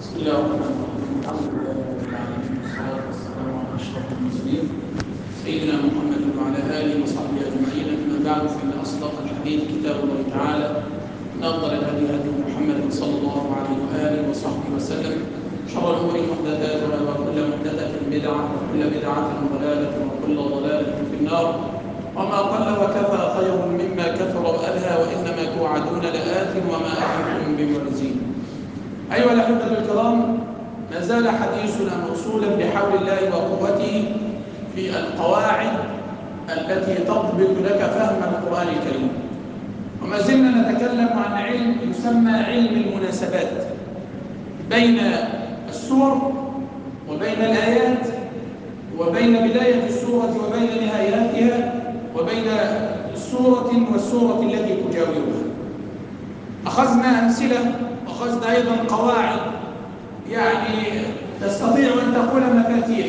بسم الله الرحمن الرحيم. الحمد لله رب العالمين والصلاة والسلام على أشرف المرسلين سيدنا محمد وعلى آله وصحبه أجمعين. أما بعد فإن أصدق الحديث كتاب الله تعالى، من أفضل الهدي هدي محمد صلى الله عليه وآله وصحبه وسلم. شر الأمور محدثاتها وكل محدثة بدعة وكل بدعة ضلالة وكل ضلالة في النار. وما قل وكفى خير مما كثر وألهى، وإنما توعدون لآت وما أنتم بمعجزين. أيها الأحبة الكرام، ما زال حديثنا موصولا بحول الله وقوته في القواعد التي تضبط لك فهم القرآن الكريم، وما زلنا نتكلم عن علم يسمى علم المناسبات بين السور وبين الآيات وبين بداية السورة وبين نهاياتها وبين السورة والسورة التي تجاورها. أخذنا أمثلة، أخذنا أيضا قواعد يعني تستطيع أن تقول مفاتيح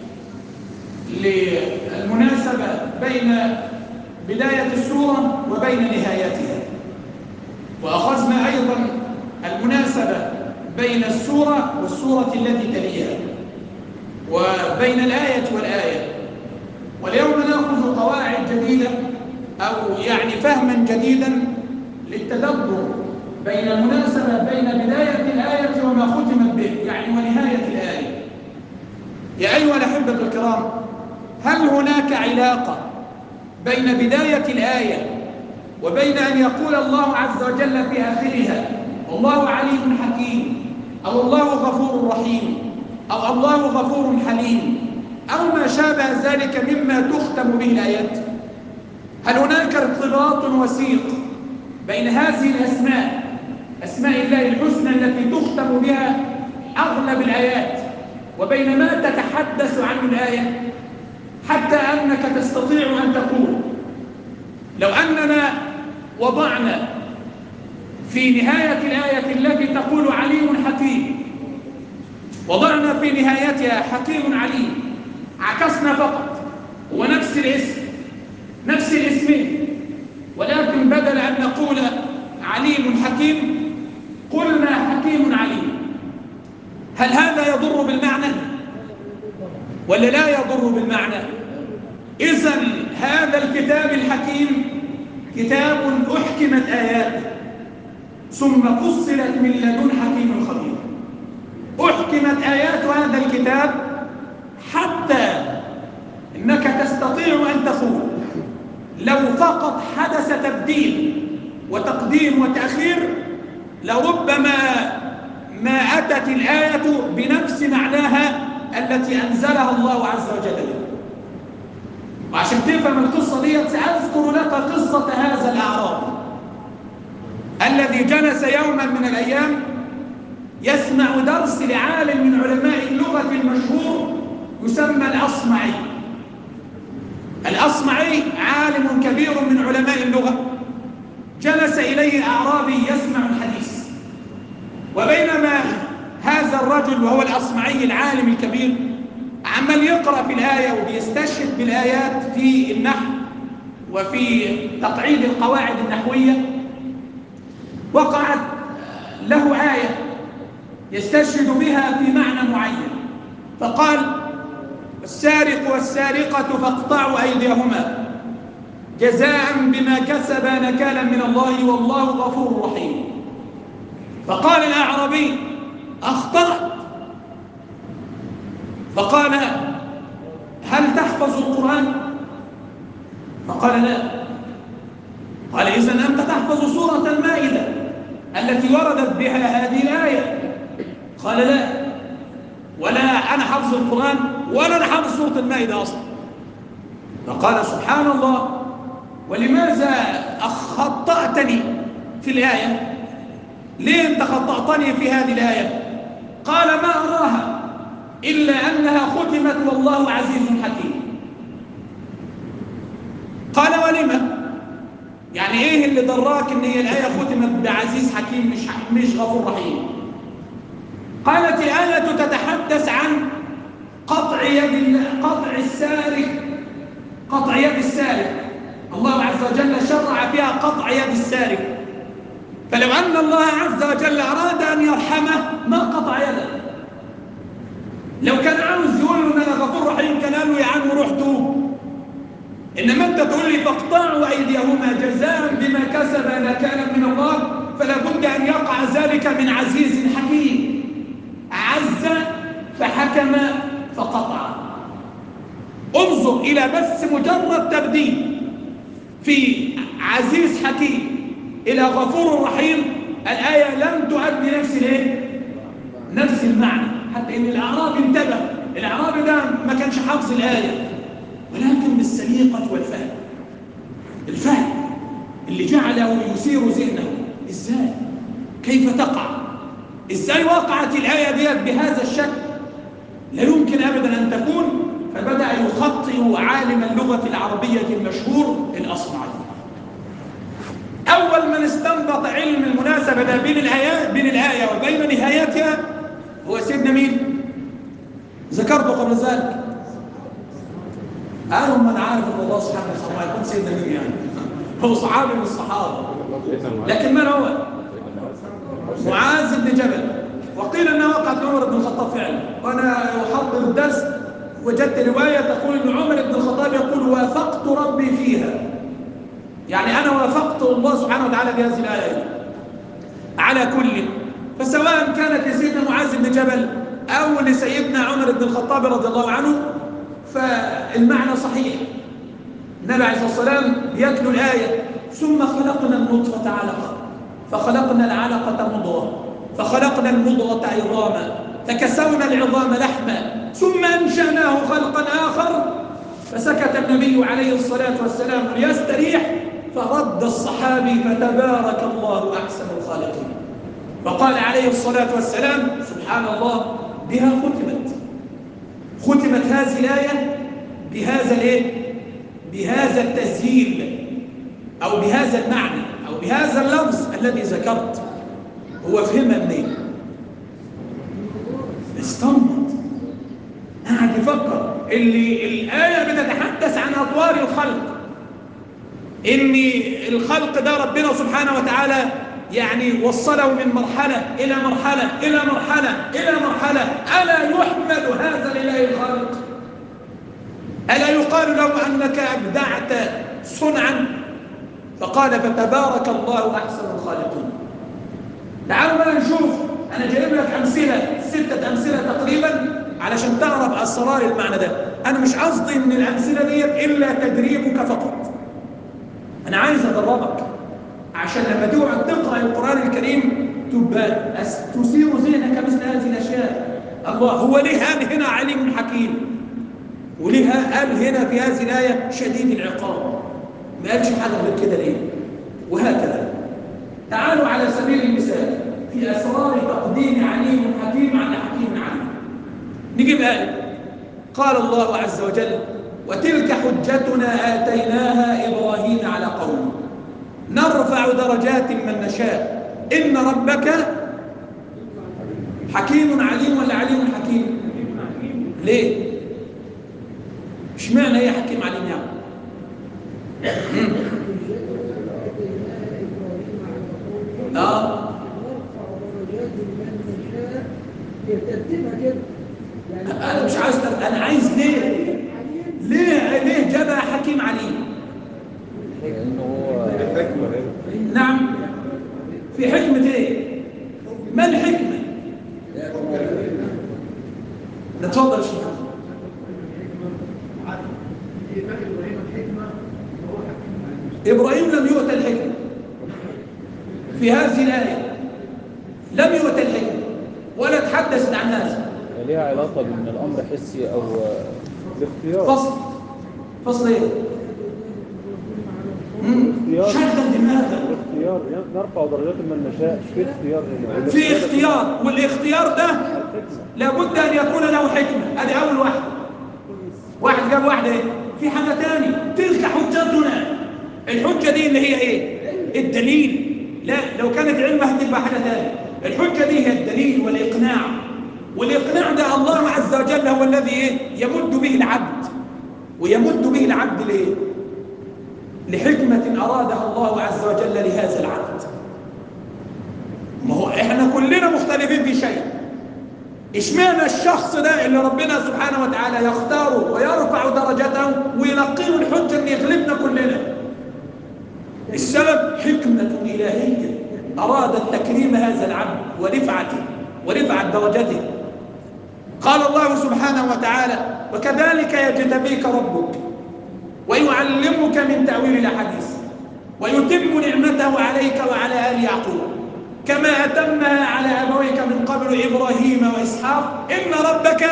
للمناسبة بين بداية السورة وبين نهايتها، وأخذنا أيضا المناسبة بين السورة والسورة التي تليها وبين الآية والآية. واليوم نأخذ قواعد جديدة أو يعني فهما جديدا للتدبر بين المناسبة بين بداية الآية وما ختمت به، يعني ونهاية الآية. يا أيها الأحبة الكرام، هل هناك علاقة بين بداية الآية وبين أن يقول الله عز وجل في آخرها الله عليم حكيم، أو الله غفور رحيم، أو الله غفور حليم، أو ما شابه ذلك مما تختم به الآيات؟ هل هناك ارتباط وثيق بين هذه الأسماء، أسماء الله الحسنى التي تختم بها أغلب الآيات، وبين ما تتحدث عنه الآية، حتى أنك تستطيع أن تقول لو أننا وضعنا في نهاية الآية التي تقول عليم حكيم، وضعنا في نهايتها حكيم عليم، عكسنا فقط، هو نفس الاسم نفس الاسمين، ولكن بدل أن نقول عليم حكيم قلنا حكيم عليم، هل هذا يضر بالمعنى ولا لا يضر بالمعنى؟ إذن هذا الكتاب الحكيم كتاب أحكمت آياته ثم فصلت من لدن حكيم خبير. أحكمت آيات هذا الكتاب حتى إنك تستطيع أن تقول لو فقط حدث تبديل وتقديم وتأخير لربما ما أتت الآية بنفس معناها التي أنزلها الله عز وجل. وعشان تفهم القصة دي سأذكر لك قصة هذا الأعرابي الذي جلس يوما من الأيام يسمع درس لعالم من علماء اللغة المشهور يسمى الأصمعي. الأصمعي عالم كبير من علماء اللغة، جلس إليه أعرابي يسمع الحديث، وبينما هذا الرجل وهو الأصمعي العالم الكبير عمال يقرأ في الآية وبيستشهد بالآيات في النحو وفي تقعيد القواعد النحوية، وقعت له آية يستشهد بها في معنى معين، فقال السارق والسارقة فاقطعوا أيديهما جزاء بما كسبا نكالا من الله والله غفور رحيم. فقال الأعرابي أخطأت، فقال هل تحفظ القرآن؟ فقال لا. قال إذن أنت تحفظ سورة المائدة التي وردت بها هذه الآية؟ قال لا، ولا أنا حفظ القرآن ولا أنا حفظ سورة المائدة أصلا. فقال سبحان الله، ولماذا خطأتني في الآية؟ ليه أنت خطأتني في هذه الآية؟ قال ما أراها إلا أنها ختمت والله عزيز حكيم. قال ولما؟ يعني إيه اللي دراك إن هي الآية ختمت بعزيز حكيم مش غفور رحيم؟ قالت الآية تتحدث عن قطع يد السارق. الله عز وجل شرع فيها قطع يد السارق، فلو أن الله عز وجل أراد أن يرحمه ما قطع يده، لو كان عاوز يقول له ان انا غفور رحيم كان قال له يا عم روح توب. انما انت تقول لي فاقطعوا ايديهما جزاء بما كسبا نكالا من الله، فلا بد ان يقع ذلك من عزيز حكيم. عز فحكم فقطع. انظر الى بس مجرد تبديل في عزيز حكيم الى غفور رحيم، الايه لم تؤدي نفس المعنى، حتى ان الاعرابي انتبه. الاعرابي ده ما كانش حافظ الايه، ولكن بالسليقه والفهم. الفهم اللي جعله يثير ذهنه. ازاي؟ كيف تقع؟ ازاي وقعت الايه ديت بهذا الشكل؟ لا يمكن ابدا ان تكون. فبدا يخطئ عالم اللغه العربيه المشهور الاصمعي. اول من استنبط علم المناسبه ده بين الايه وبين نهايتها هو سيدنا مين؟ ذكرته قبل ذلك. قالوا من عارف ان الله سبحانه وتعالى يكون سيدنا مين يعني؟ هو صحابي من الصحابه. لكن من هو؟ معاذ بن جبل. وقيل انها وقعت عمر بن الخطاب فعلا. وانا احضر الدرس وجدت روايه تقول ان عمر بن الخطاب يقول وافقت ربي فيها، يعني انا وافقت الله سبحانه وتعالى بهذه الايه. على كل، فسواء كانت لسيدنا معاذ بن جبل او لسيدنا عمر بن الخطاب رضي الله عنه فالمعنى صحيح. النبي عليه الصلاه والسلام يتلو الايه ثم خلقنا النطفه علقه فخلقنا العلقه مضغه فخلقنا المضغه عظاما فكسونا العظام لحما ثم انشاناه خلقا اخر. فسكت النبي عليه الصلاه والسلام ليستريح، فرد الصحابي فتبارك الله احسن الخالقين. فقال عليه الصلاه والسلام سبحان الله بها ختمت هذه الايه بهذا التسهيل او بهذا المعنى او بهذا اللفظ الذي ذكرت. هو فهمها منين؟ استنبط، قاعد يفكر. اللي الايه بتتحدث عن اطوار الخلق، ان الخلق ده ربنا سبحانه وتعالى يعني وصله من مرحله الى مرحله الى مرحله الى مرحله. الا يحمد هذا لله الخالق؟ الا يقال له انك ابدعت صنعا؟ فقال فتبارك الله احسن الخالقين. تعالوا بقى نشوف. انا جايب لك امثله 6 امثله تقريبا علشان تعرف اسرار المعنى ده. انا مش قصدي من الامثله دي الا تدريبك فقط. انا عايز ادربك عشان لما تقعد تقرا القران الكريم تبقى تثير ذهنك مثل هذه الاشياء. الله هو ليه قال هنا عليم حكيم، وليه قال هنا في هذه الايه شديد العقاب؟ ما قالش حاجه غير كده ليه؟ وهكذا. تعالوا على سبيل المثال في اسرار تقديم عليم حكيم على حكيم عليم. نجيب آية. قال الله عز وجل وتلك حجتنا آتيناها إبراهيم على قومه نرفع درجات من نشاء إن ربك حكيم عليم ولا عليم حكيم؟ ليه؟ اشمعنى هي حكيم عليم يعني؟ ترتيبها كده. أنا مش عايز أنا عايز ليه جابها حكيم عليم؟ لأنه هو الحكمة. نعم، في حكمة إيه؟ ما الحكمة؟ نتفضل يا شيخ. إبراهيم لم يؤت الحكمة في هذه الآية، لم يؤت الحكمة ولا تحدثت عن هذا. ليها علاقة بأن الأمر حسي أو باختيار. فصل إيه؟ شغل دماغك. اختيار نرفع درجات من نشاء. في اختيار هنا. في اختيار، والاختيار ده لابد أن يكون له حكمة. هذه أول واحد جاب واحدة إيه؟ في حاجة تاني. تلك حجتنا. الحجة دي اللي هي إيه؟ الدليل. لا، لو كانت علمها هتبقى حاجة تانية. الحجة دي هي الدليل والإقناع. والإقناع ده الله عز وجل هو الذي إيه؟ يمد به العبد. ويمد به العبد ليه؟ لحكمة أرادها الله عز وجل لهذا العبد. ما هو إحنا كلنا مختلفين في شيء، اشمعنى الشخص ده اللي ربنا سبحانه وتعالى يختاره ويرفع درجته ويلقيه الحجة ان يغلبنا كلنا؟ السبب حكمة إلهية أرادت تكريم هذا العبد ورفعة درجته. قال الله سبحانه وتعالى: وكذلك يجتبيك ربك ويعلمك من تأويل الأحاديث ويتم نعمته عليك وعلى آل يعقوب كما أتمها على أبويك من قبل إبراهيم وإسحاق إن ربك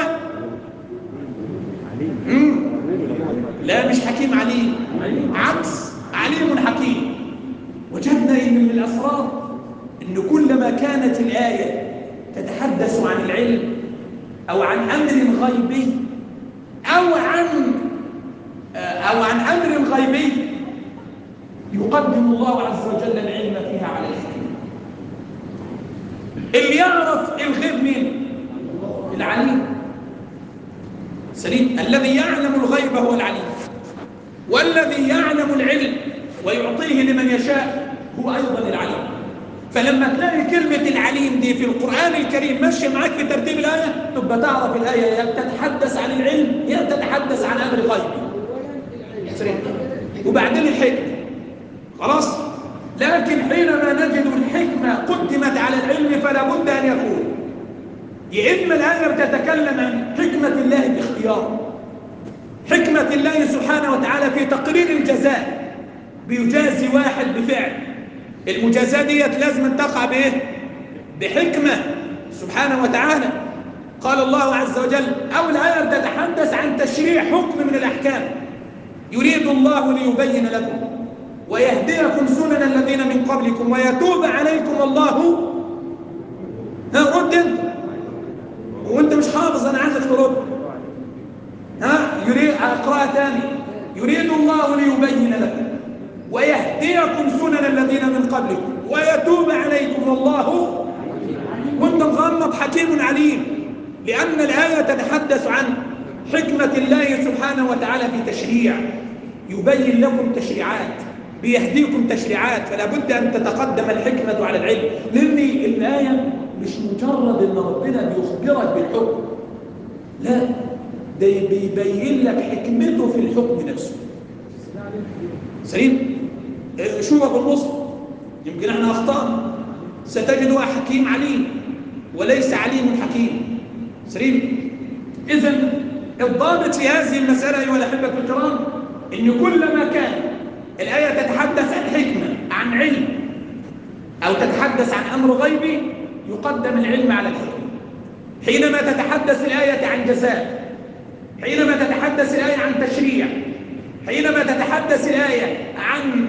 لا مش حكيم عليم، عكس عليم حكيم. وجدنا إن من الأسرار إن كلما كانت الآية تتحدث عن العلم أو عن أمر غيبي أو عن أمر غيبي يقدم الله عز وجل العلم فيها على الحكمة. اللي يعرف الغيب مين؟ العليم. سليم. الذي يعلم الغيب هو العليم، والذي يعلم العلم ويعطيه لمن يشاء هو أيضا العليم. فلما تلاقي كلمة العليم دي في القرآن الكريم ماشية معاك في ترتيب الآية، تبقى تعرف الآية يا تتحدث عن العلم يا تتحدث عن أمر غيبي. وبعدين الحكمة خلاص. لكن حينما نجد الحكمة قدمت على العلم فلا بد أن يكون يا إما الآية بتتكلم عن حكمة الله باختياره، حكمة الله سبحانه وتعالى في تقرير الجزاء، بيجازي واحد بفعل، المجازاة ديت لازم تقع بإيه؟ بحكمة سبحانه وتعالى. قال الله عز وجل أو الآية تتحدث عن تشريع حكم من الأحكام يريد الله ليبين لكم ويهديكم سنن الذين من قبلكم ويتوب عليكم الله. رد انت وانت مش حافظ، انا عايزك ترد. يريد اقرأ تاني: يريد الله ليبين لكم ويهديكم سنن الذين من قبلكم ويتوب عليكم والله وانت مغمض حكيم عليم. لأن الآية تتحدث عن حكمة الله سبحانه وتعالى في تشريع، يبين لكم تشريعات، بيهديكم تشريعات، فلا بد أن تتقدم الحكمة على العلم. لأن الآية مش مجرد أن ربنا بيخبرك بالحكم، لا، ده بيبين لك حكمته في الحكم نفسه. سليم. شو أبو النصر يمكن احنا أخطأنا، ستجد حكيم عليم وليس عليم حكيم. سليم. إذن الضابط في هذه المسألة أيها الأحبة الكرام إن كلما كان الآية تتحدث عن حكمة، عن علم، أو تتحدث عن أمر غيبي يقدم العلم على الحكمة. حينما تتحدث الآية عن جزاء، حينما تتحدث الآية عن تشريع، حينما تتحدث الآية عن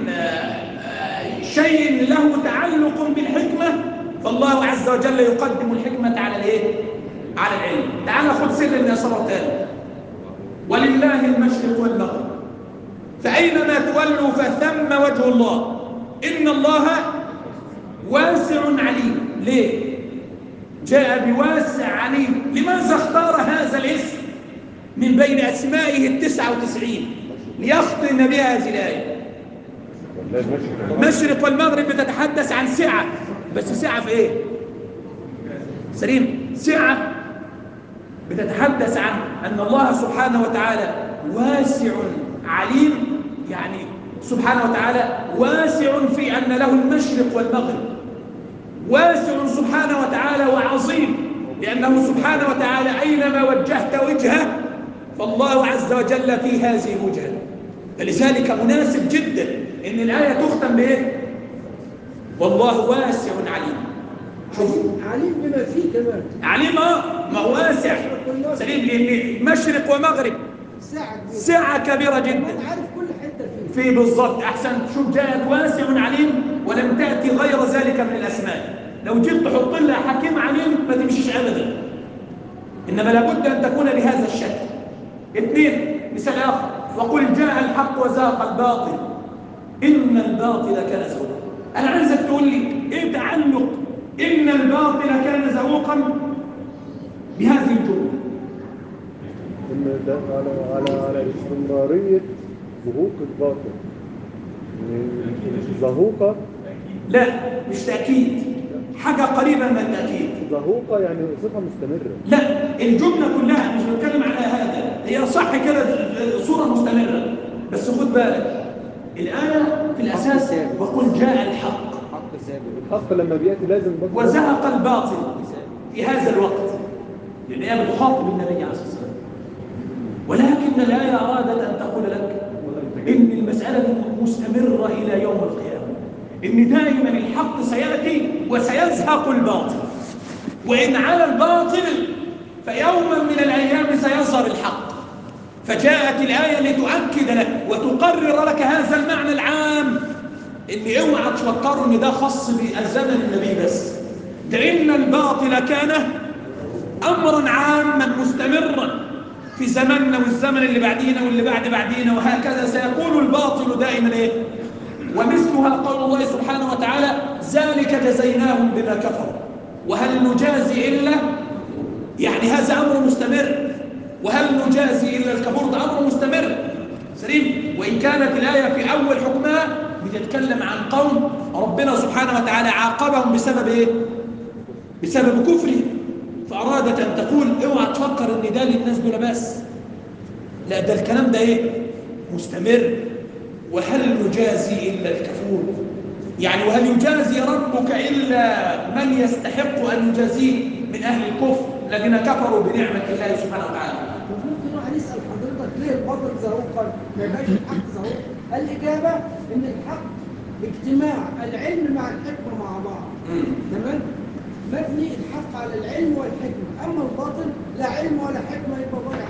شيء له تعلق بالحكمة، فالله عز وجل يقدم الحكمة على الإيه؟ على العلم. تعال خذ سر النصر تاني: ولله المشرق والمغرب فأينما تولوا فثم وجه الله إن الله واسع عليم. ليه؟ جاء بواسع عليم. لماذا اختار هذا الاسم من بين أسمائه 99 ليختم بها هذه الآية؟ المشرق والمغرب بتتحدث عن سعة، بس سعة في إيه؟ سليم. سعة بتتحدث عن أن الله سبحانه وتعالى واسع عليم، يعني سبحانه وتعالى واسع في أن له المشرق والمغرب، واسع سبحانه وتعالى وعظيم، لأنه سبحانه وتعالى أينما وجهت وجهه فالله عز وجل في هذه الوجهة. فلذلك مناسب جدا إن الآية تختم بإيه؟ والله واسع عليم. شوف عليم بما فيه كمان. عليم ما واسع. سليم. لأن مشرق ومغرب سعة كبيرة جدا. عارف كل حتة فيه. بالضبط. أحسن. شوف جاءت واسع عليم ولم تأتي غير ذلك من الأسماء. لو جيت تحط لها حكيم عليم ما تمشيش أبدا، إنما لابد أن تكون بهذا الشكل. اثنين، مثال آخر: وقل جاء الحق وزاق الباطل إن الباطل كان زهوقا. أنا عايزك تقول لي إيه تعلق إن الباطل كان زهوقا بهذه الجملة؟ إن ده على استمرارية زهوق الباطل. زهوقة؟ لا، مش تأكيد، حاجة قريبة من التأكيد. ظهوقة يعني صفة مستمرة. لا، الجملة كلها مش بتكلم على هذا، هي صح كده صورة مستمرة، بس خد بالك الآية في الأساس وقل جاء الحق. الحق لما بيأتي لازم وزهق الباطل في هذا الوقت، لأن هي بتخاطب النبي عليه الصلاة والسلام. ولكن الآية أرادت أن تقول لك إن المسألة مستمرة إلى يوم القيامة، إن دائما الحق سيأتي وسيزهق الباطل، وإن على الباطل فيوما من الأيام سيظهر الحق. فجاءت الآية لتؤكد لك وتقرر لك هذا المعنى العام، إن اوعى تفكروا إن ده خاص بالزمن النبي بس، ده إن الباطل كان أمرا عاما مستمرا في زمننا والزمن اللي بعدينا واللي بعدينا، وهكذا سيكون الباطل دائما إيه؟ ومثلها قول الله سبحانه وتعالى ذلك جزيناهم بما كفروا وهل نجازي إلا، يعني هذا أمر مستمر، وهل نجازي إلا الكفور، ده أمر مستمر سليم. وإن كانت الآية في أول حكمها بتتكلم عن قوم ربنا سبحانه وتعالى عاقبهم بسبب إيه؟ بسبب كفرهم، فأرادت أن تقول اوعى تفكر ان ده للناس دول بس، لا ده الكلام ده ايه؟ مستمر. وهل نجازي إلا الكفور، يعني وهل يجازي ربك إلا من يستحق أن يجازيه من أهل الكفر الذين كفروا بنعمة الله سبحانه وتعالى. ممكن واحد يسأل حضرتك ليه الباطل زهوقا ما يبقاش الحق زهوق؟ الإجابة إن الحق اجتماع العلم مع الحكمة مع بعض. تمام؟ مبني الحق على العلم والحكمة، أما الباطل لا علم ولا حكمة يبقى ضايع.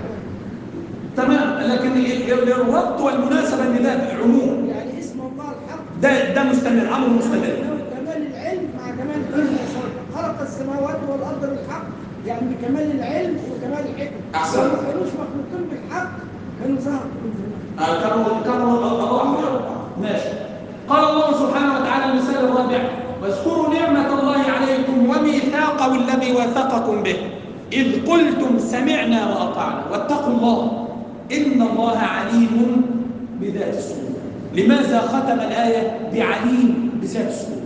تمام، لكن الربط والمناسبة ان ده عموم، يعني اسم الله الحق ده مستمر، أمر مستمر. كمال العلم مع كمال الحكمة، خلق السماوات والأرض بالحق، يعني بكمال العلم وكمال الحكمة. أحسن. لو ما كانوش مخلوقين بالحق كانوا ظهروا من زمان. كانوا الله ماشي. قال الله سبحانه وتعالى المثال الرابع واذكروا نعمة الله عليكم وميثاقه الذي واثقكم به إذ قلتم سمعنا وأطعنا واتقوا الله إن الله عليم بذات الصدور. لماذا ختم الآية بعليم بذات الصدور؟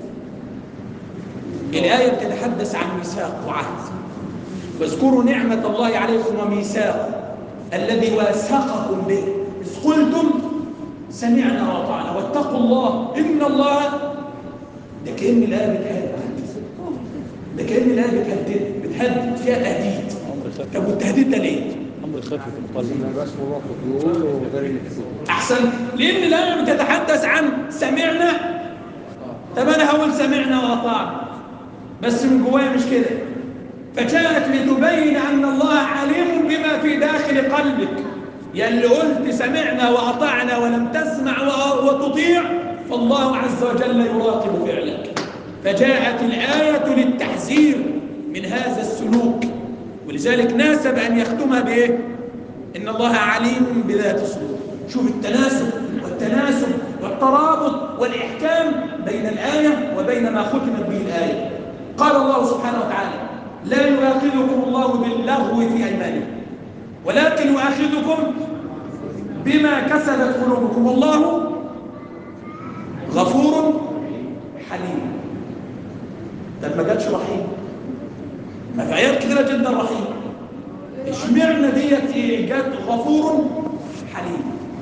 الآية بتتحدث عن ميثاق وعهد. واذكروا نعمة الله عليكم وميثاق الذي واثقكم به إذ قلتم سمعنا وأطعنا واتقوا الله إن الله. ده كأن الآية بتهدد، ده كأن الآية بتهدد فيها تهديد. طب والتهديد ده ليه؟ أمر خفيف في القلب. أحسن، لأن الآية بتتحدث عن سمعنا. طب أنا هقول سمعنا وأطعنا بس من جوايا مش كده، فجاءت لتبين أن الله عليم بما في داخل قلبك. يا اللي قلت سمعنا وأطعنا ولم تسمع وتطيع، فالله عز وجل يراقب فعلك. فجاءت الآية للتحذير من هذا السلوك، ولذلك ناسب أن يختمها بإيه؟ إن الله عليم بذات الصدور. شوف التناسب والتناسب والترابط والإحكام بين الآية وبين ما ختمت به الآية. قال الله سبحانه وتعالى لا يؤاخذكم الله باللغو في أيمانكم ولكن يؤاخذكم بما كسبت قلوبكم والله غفور حليم. طب ما جاتش رحيم؟ ما في آيات كثيرة جدا رحيم، اشمعنى ديت جات غفور حليم؟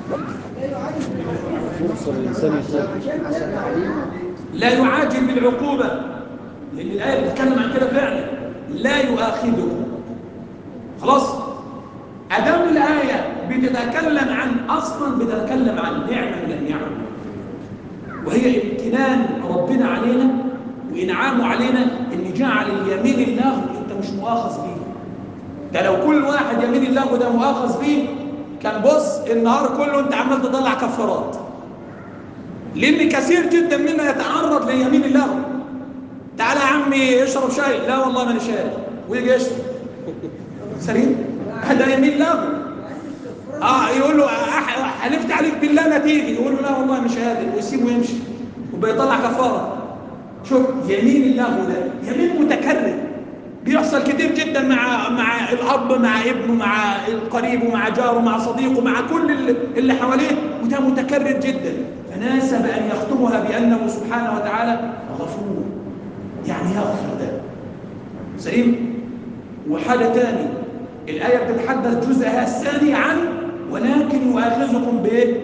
لا يعاجل بالعقوبة، لأن الآية بتتكلم عن كده فعلا. لا يؤاخذكم، خلاص. أدام الآية بتتكلم عن أصلا بتتكلم عن نعمة من النعم، وهي امتنان ربنا علينا وإنعامه علينا إن جعل اليمين الله أنت مش مؤاخذ بيه. ده لو كل واحد يمين الله ده مؤاخذ بيه كان بص النهار كله أنت عمال تطلع كفارات، لأن كثير جدا منا يتعرض ليمين الله. تعالى يا عمي اشرب شاي، لا والله ماني شاي، ويجي يشرب سليم، هذا يمين الله. يقول له حلفت عليك بالله لا تيجي، يقول له لا والله مش قادر، ويسيبه يمشي وبيطلع كفاره. شوف يمين الله ده يمين متكرر بيحصل كتير جدا مع الاب مع ابنه مع القريب ومع جاره مع صديقه مع كل اللي حواليه، وده متكرر جدا. فناسب ان يختمها بانه سبحانه وتعالى غفور. يعني يغفر ده. سليم. وحاجة تاني، الآية بتتحدث جزءها الثاني عن ولكن يؤاخذكم بإيه؟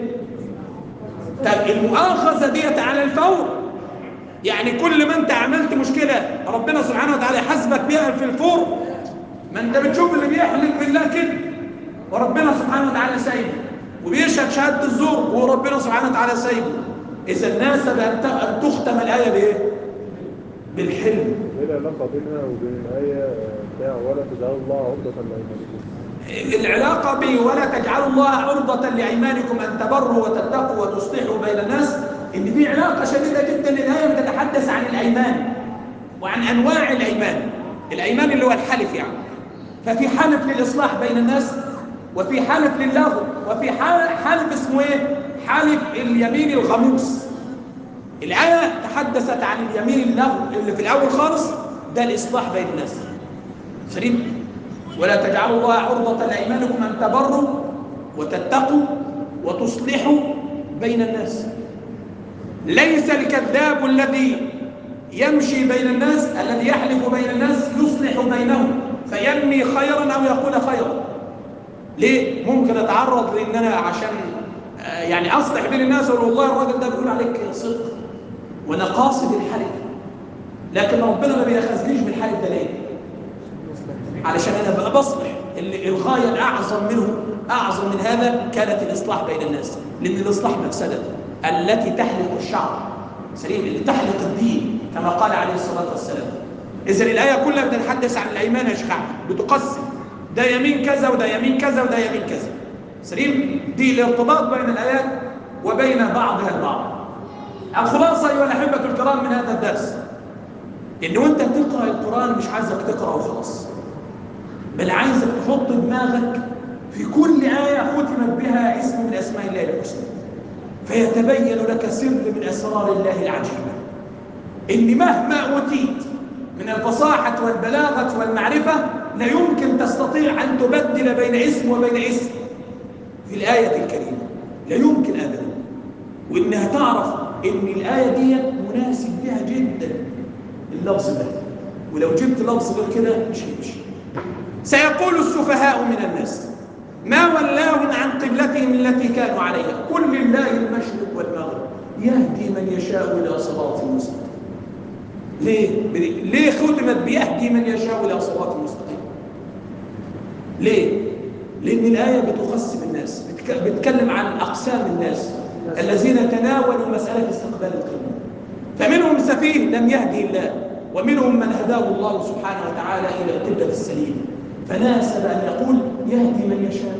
طب المؤاخذة ديت على الفور، يعني كل ما انت عملت مشكلة ربنا سبحانه وتعالى يحاسبك بيها في الفور. ما انت بتشوف اللي بيحلف بالله كده وربنا سبحانه وتعالى سايبه، وبيشهد شهادة الزور وربنا سبحانه وتعالى سايبه. إذا ناسب أن تختم الآية بإيه؟ بالحلم. ايه العلاقة بينها وبين الآية بتاع ولا تجعلوا الله عرضة لأيمانكم؟ العلاقة به ولا تجعلوا الله عرضة لأيمانكم أن تبروا وتتقوا وتصلحوا بين الناس، إن في علاقة شديدة جدا. الآية بتتحدث عن الأيمان وعن أنواع الأيمان. الأيمان اللي هو الحلف يعني. ففي حلف للإصلاح بين الناس، وفي حلف للغو، وفي حلف اسمه إيه؟ حلف اليمين الغموس. الآية تحدثت عن اليمين اللغو اللي في الأول خالص، ده الإصلاح بين الناس. سليم. ولا تجعلوا الله عرضة لأيمانكم أن تبروا وتتقوا وتصلحوا بين الناس. ليس الكذاب الذي يمشي بين الناس، الذي يحلف بين الناس يصلح بينهم فينمي خيرا أو يقول خيرا. ليه؟ ممكن أتعرض لأن أنا عشان يعني أصلح بين الناس أقول والله الراجل ده بيقول عليك صدق وأنا قاصد الحلف، لكن ربنا ما بيأخذنيش بالحلف ده ليه؟ علشان أنا بقى بصلح. الغاية الأعظم منه، أعظم من هذا، كانت الإصلاح بين الناس، لأن الإصلاح مفسدة التي تحلق الشعر. سليم. اللي تحلق الدين كما قال عليه الصلاة والسلام. إذن الآية كلها بتتحدث عن الأيمان يا شيخ أحمد، بتقسم ده يمين كذا وده يمين كذا وده يمين كذا. سليم. دي الارتباط بين الآيات وبين بعضها البعض. الخلاصة أيها الأحبة الكرام من هذا الدرس، إن وأنت بتقرأ القرآن مش عايزك تقرأ وخلاص، بل عايزك تحط دماغك في كل آية ختمت بها اسم من أسماء الله الحسنى، فيتبين لك سر من أسرار الله العجيبة. إن مهما أوتيت من الفصاحة والبلاغة والمعرفة لا يمكن تستطيع أن تبدل بين اسم وبين اسم في الآية الكريمة، لا يمكن أبدا. وإنها تعرف إن الآية دي مناسب بها جدا اللفظ ده، ولو جبت لفظ غير كده مش هيمشي. سيقول السفهاء من الناس ما ولاهم عن قبلتهم التي كانوا عليها، قل لله المشرق والمغرب يهدي من يشاء إلى صراط مستقيم. ليه ختمت بيهدي من يشاء إلى صراط مستقيم؟ ليه؟ لأن الآية بتقسم الناس، بتتكلم عن أقسام الناس الذين تناولوا مسألة استقبال القبلة. فمنهم سفيه لم يهدي الله، ومنهم من هداه الله سبحانه وتعالى إلى القبلة السليمة، فناسب أن يقول يهدي من يشاء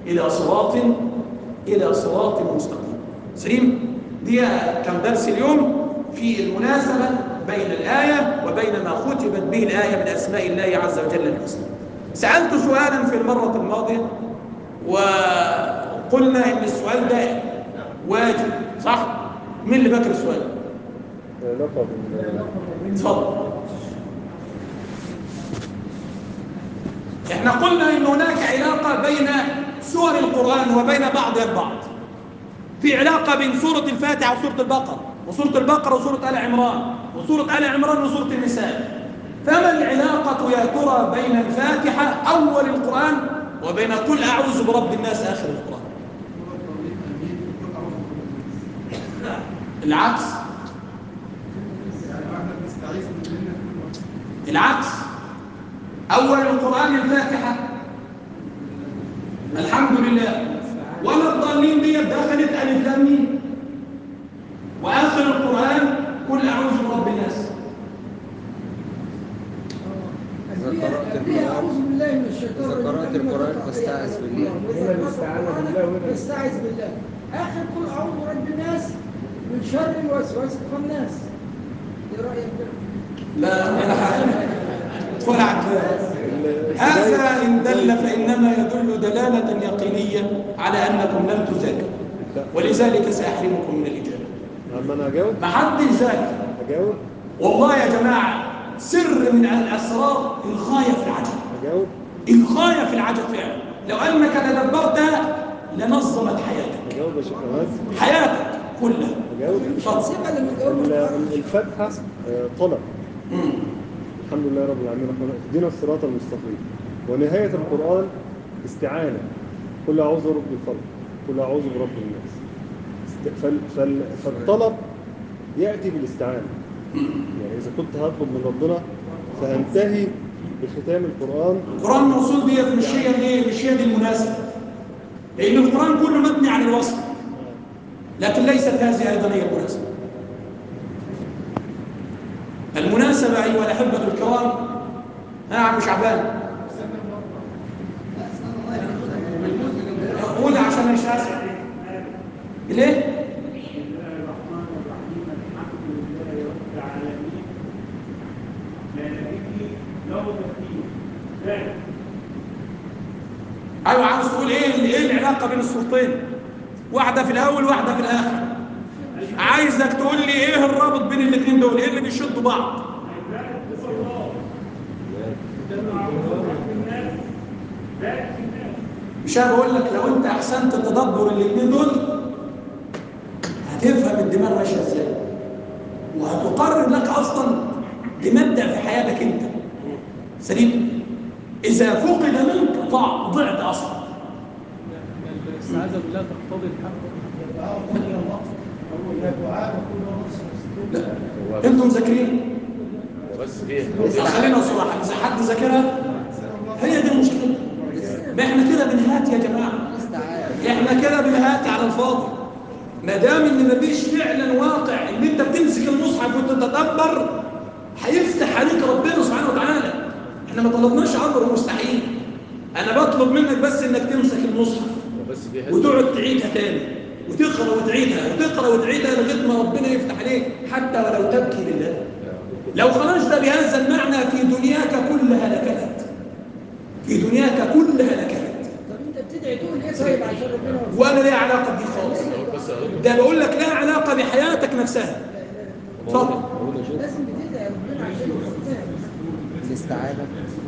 إلى صراط مستقيم. سليم. دي كم درس اليوم في المناسبة بين الآية وبين ما ختمت به الآية من أسماء الله عز وجل الحسنى. سألت سؤالا في المرة الماضية وقلنا إن السؤال ده واجب، صح؟ مين اللي فاكر السؤال؟ اتفضل. احنا قلنا ان هناك علاقة بين سور القرآن وبين بعضها البعض. في علاقة بين سورة الفاتحة وسورة البقرة، وسورة البقرة وسورة آل عمران، وسورة آل عمران وسورة النساء. فما العلاقة يا ترى بين الفاتحة أول القرآن وبين قل أعوذ برب الناس آخر القرآن؟ العكس. أول القرآن الفاتحة الحمد لله، ولا الضالين دي دخلت ألف لام ميم، وآخر القرآن قل أعوذ برب الناس. إذا قرأت القرآن فاستعذ بالله. فاستعذ بالله. آخر قل أعوذ برب الناس من شر الوسواس الخناس. إيه رأيك؟ لا ولا حاجة. هذا إن دل فإنما يدل دلالة يقينية على أنكم لم تذاكروا، ولذلك سأحرمكم من الإجابة. أنا أجاوب؟ ما حدش ذاكر. أجاوب؟ والله يا جماعة سر من الأسرار الغاية في العجب. أجاوب؟ الغاية في العجب فعلا. لو أنك تدبرتها لنظمت حياتك. أجاوب يا شيخ عماد؟ حياتك كلها. أجاوب؟ مش هنسيبها لما نجاوب. الفتحة طلب، الحمد لله رب العالمين اهدنا الصراط المستقيم. ونهاية القرآن استعانة. قل أعوذ برب الفلق، قل أعوذ برب الناس. فالطلب يأتي بالاستعانة. يعني إذا كنت هطلب من ربنا فهنتهي بختام القرآن. القرآن موصول بيه مش هي دي المناسبة، لأن القرآن كله مبني على الوصف، لكن ليست هذه أيضا هي المناسبة. المناسبة أيها الأحبة الكرام، ها عم شعبان قول عشان مش هسمع ليه؟ ايوه عاوز تقول ايه العلاقه بين الصورتين؟ واحده في الاول واحده في الاخر. عايزك تقول لي ايه الرابط بين الاثنين دول؟ ايه اللي بيشدوا بعض؟ مش انا بقول لك لو انت احسنت تدبر الاثنين دول هتفهم الدماغ ماشيه ازاي، وهتقرر لك اصلا تمتع في حياتك انت. سليم؟ اذا فقد منك ضعت اصلا. الاستعاذة بالله تقتضي الحق. لا انتم ذاكرين بس ايه؟ خلينا صراحه، اذا حد ذاكرها هي دي المشكله. ما احنا كده بنهات يا جماعه، احنا كده بنهات على الفاضي. ما دام ان مفيش فعلا واقع ان انت بتمسك المصحف وتتدبر هيفتح عليك ربنا سبحانه وتعالى. احنا ما طلبناش امر مستحيل، انا بطلب منك بس انك تمسك المصحف وتقعد تعيدها تاني وتقرا وتعيدها وتقرا وتعيدها لغايه ما ربنا يفتح عليك، حتى ولو تبكي لله. لو خرجت بهذا المعنى في دنياك كلها لكلت، في دنياك كلها لكلت. طب انت بتدعي تقول ايه طيب عشان ربنا ولا ليها علاقه بدي خالص، ده بقول لك لها علاقه بحياتك نفسها. اتفضل. لازم بتدعي ربنا عشان ربنا الاستعانة.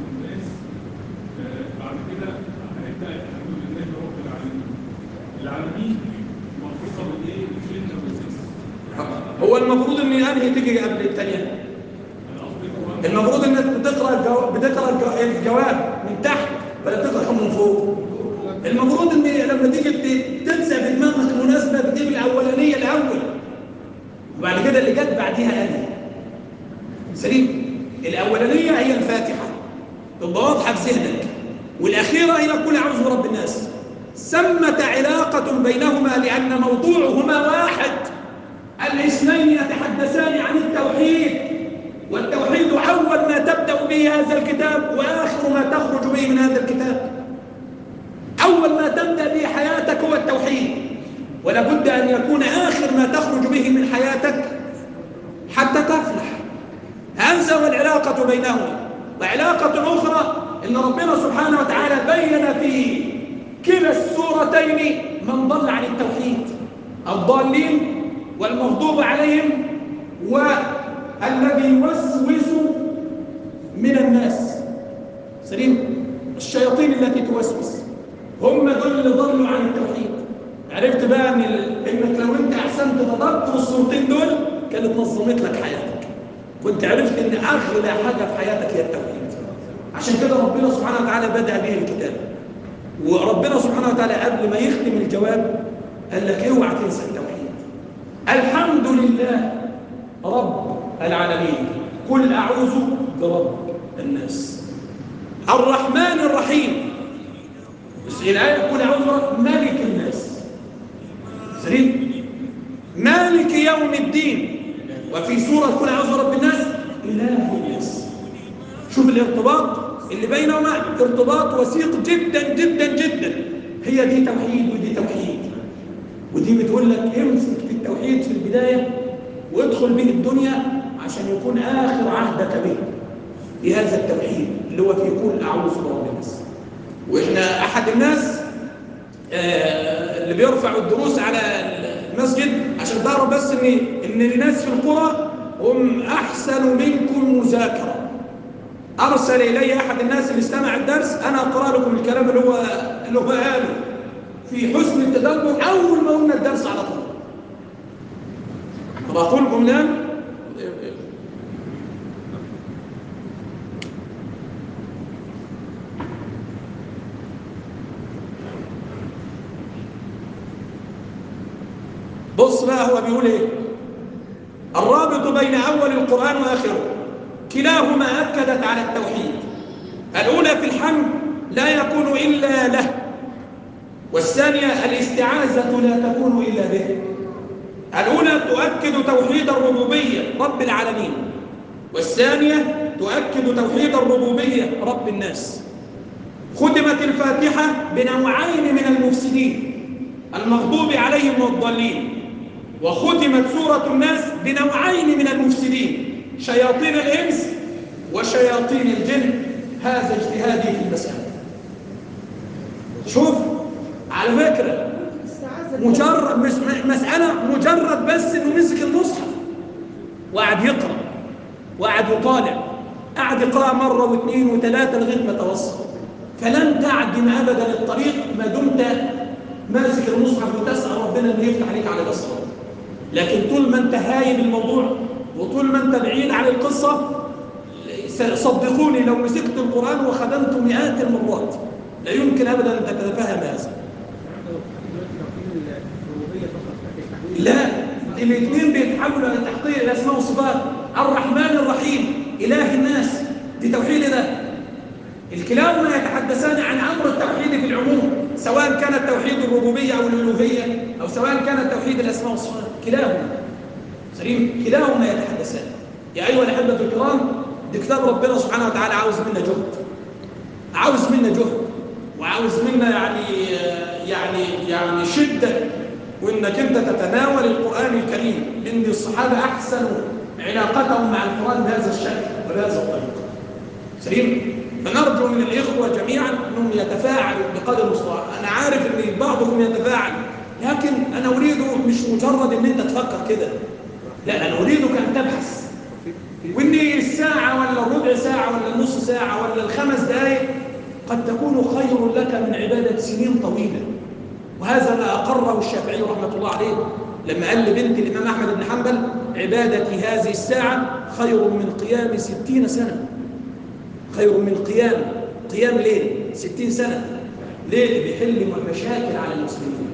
بعد كده هنبدا الحمد لله رب العالمين. العالمين مربوطه بالايه؟ بالجنه والانس. هو المفروض ان انهي تيجي قبل الثانيه؟ المفروض انك بتقرا الجواب من تحت ولا بتقرا من فوق؟ المفروض ان لما تيجي تنسى في دماغك المناسبه بتجيب الاولانيه الاول وبعد كده اللي جت بعديها انهي. سليم؟ الاولانيه هي الفاتحه تبقى واضحه في ذهنك، والاخيره هي قل اعوذ برب الناس. ثمة علاقه بينهما لان موضوعهما واحد. الاثنين يتحدثان عن التوحيد، والتوحيد أول ما تبدأ به هذا الكتاب وآخر ما تخرج به من هذا الكتاب. أول ما تبدأ به حياتك هو التوحيد، ولابد أن يكون آخر ما تخرج به من حياتك حتى تفلح. هذا هو العلاقة بينهما. وعلاقة أخرى إن ربنا سبحانه وتعالى بين في كلا السورتين من ضل عن التوحيد، الضالين والمغضوب عليهم والذي يوسوس من الناس. سليم؟ الشياطين التي توسوس هم دول اللي ضلوا عن التوحيد. عرفت بقى انك لو انت احسنت تدبر الصورتين دول كانت نظمت لك حياتك، كنت عرفت ان اغلى حاجه في حياتك هي التوحيد. عشان كده ربنا سبحانه وتعالى بدأ به الكتاب، وربنا سبحانه وتعالى قبل ما يختم الجواب قال لك اوعى تنسى التوحيد. الحمد لله رب العالمين، قل أعوذ برب الناس. الرحمن الرحيم، بس الآية قل أعوذ برب مالك الناس. سليم؟ مالك يوم الدين. وفي سورة قل أعوذ برب الناس إله الناس. شوف الارتباط اللي بينهما، ارتباط وثيق جدا جدا جدا. هي دي توحيد ودي توحيد، ودي بتقول لك امسك في التوحيد في البداية وادخل به الدنيا عشان يكون آخر عهدك به بهذا التوحيد اللي هو في قل أعوذ برب الناس. وإحنا أحد الناس اللي بيرفعوا الدروس على المسجد عشان تعرف بس إن الناس في القرى هم أحسن منكم مذاكرة. أرسل إلي أحد الناس اللي استمع الدرس، أنا أقرأ لكم الكلام اللي هو قاله في حسن التدبر أول ما قلنا الدرس على طول. طب أقول لكم الآن بص بقى هو بيقول ايه؟ الرابط بين أول القرآن وآخره كلاهما أكدت على التوحيد. الأولى في الحمد لا يكون إلا له، والثانية الاستعاذة لا تكون إلا به. الأولى تؤكد توحيد الربوبية رب العالمين، والثانية تؤكد توحيد الربوبية رب الناس. ختمت الفاتحة بنوعين من المفسدين المغضوب عليهم والضالين، وختمت سورة الناس بنوعين من المفسدين شياطين الإنس وشياطين الجن. هذا اجتهادي في المسألة. شوف على فكرة مجرد مسألة مجرد بس انه مسك المصحف وقعد يقرأ وقعد يطالع، قعد يقرأ مرة واثنين وثلاثة لغاية ما توصل، فلن تعدم أبدا الطريق ما دمت ماسك المصحف وتسأل ربنا انه يفتح عليك على الأسرار. لكن طول ما انت هايب الموضوع وطول ما انت بعيد عن القصة، صدقوني لو مسكت القرآن وخدمته مئات المرات لا يمكن أبدا أن تتفهم هذا. لا، الاثنين بيتحولوا إلى تحقيق الأسماء والصفات. الرحمن الرحيم إله الناس، دي توحيد ده. الكلاهما يتحدثان عن أمر التوحيد في العموم، سواء كان التوحيد الربوبية أو الألوهية أو سواء كان توحيد الأسماء والصفات، كلاهما سليم، كلاهما يتحدثان. يا أيها الأحبة الكرام، دي كتاب ربنا سبحانه وتعالى عاوز منا جهد، عاوز منا جهد، وعاوز منا يعني شدة، وإنك أنت تتناول القرآن الكريم، لأن الصحابة أحسنوا علاقتهم مع القرآن بهذا الشكل وبهذا الطريق. سليم؟ فنرجو من الإخوة جميعا أنهم يتفاعلوا بقدر المستطاع. أنا عارف أن بعضهم يتفاعل، لكن أنا أريده مش مجرد أن أنت تفكر كده، لا، أنا أريدك أن تبحث، وإن الساعة ولا الربع ساعة ولا النص ساعة ولا الخمس دقائق قد تكون خير لك من عبادة سنين طويلة. وهذا ما أقره الشافعي رحمة الله عليه لما قال لبنت الإمام أحمد بن حنبل: عبادتي هذه الساعة خير من قيام 60 سنة. خير من قيام ليل 60 سنة. ليه؟ بيحل مشاكل على المسلمين.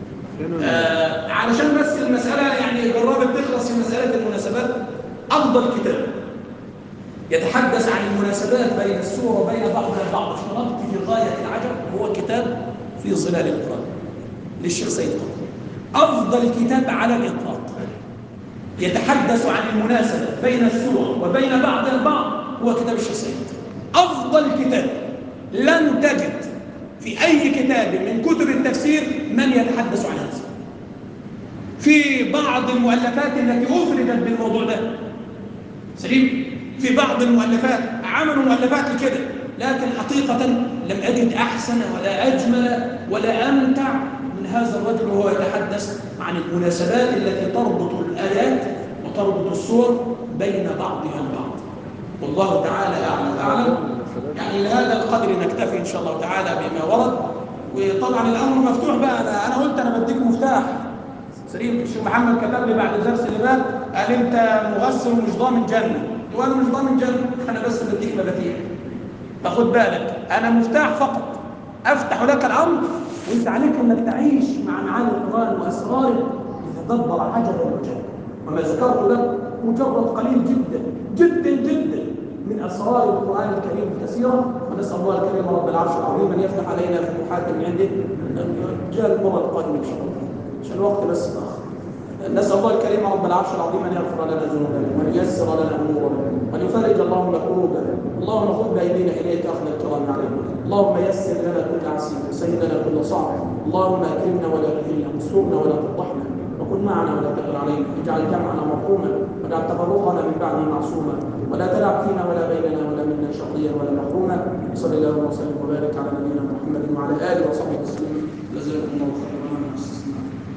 علشان بس المسألة يعني قربت تخلص في مسألة المناسبات، أفضل كتاب يتحدث عن المناسبات بين السور وبين بعضها البعض في ربط في غاية العجب هو كتاب في ظلال القرآن للشيخ سيد قطب. أفضل كتاب على الإطلاق يتحدث عن المناسبة بين السور وبين بعضها البعض هو كتاب الشيخ سيد. أفضل كتاب لن تجد في أي كتاب من كتب التفسير من يتحدث عن هذا. في بعض المؤلفات التي أفردت بالموضوع ده سليم، في بعض المؤلفات عملوا مؤلفات لكده، لكن حقيقة لم أجد أحسن ولا أجمل ولا أمتع من هذا الرجل وهو يتحدث عن المناسبات التي تربط الآيات وتربط السور بين بعضها البعض. والله تعالى أعلم. يعني لهذا القدر نكتفي إن شاء الله تعالى بما ورد، وطبعا الأمر مفتوح بقى. أنا قلت أنا بديك مفتاح سليم. الشيخ محمد كتب لي بعد الدرس اللي فات قال أنت مغسل ومش ضامن جنة، وأنا مش ضامن جنة، أنا بس بديك مفاتيح. فخد بالك، أنا مفتاح فقط أفتح لك الأمر، وأنت عليك أنك تعيش مع معاني القرآن وأسراره لتدبر عجبا وجدا. وما ذكرت لك مجرد قليل جدا جدا جدا من أسرار القرآن الكريم الكثيرة. ونسأل الله الكريم رب العرش العظيم أن يفتح علينا فتوحات من عنده جاء المرة القادمة إن شاء الله، عشان الوقت بس تأخر. نسأل الله الكريم رب العرش العظيم أن يغفر لنا ذنوبنا وأن ييسر لنا أمورنا وأن يفرج اللهم كروبنا. اللهم خذ بأيدينا إليك أخذ الكرام علينا. اللهم يسر لنا كل عسير وسهل لنا كل صعب. اللهم أكرمنا ولا تهنا، واسترنا ولا تفضحنا، وكن معنا ولا تقل علينا. اجعل جمعنا مرحوما واجعل تفرقنا من بعده معصوما، ولا تدع فينا ولا بيننا ولا منا شقيا ولا محروما. صلى الله وسلم وبارك على نبينا محمد وعلى آله وصحبه وسلم. جزاكم الله خيرا.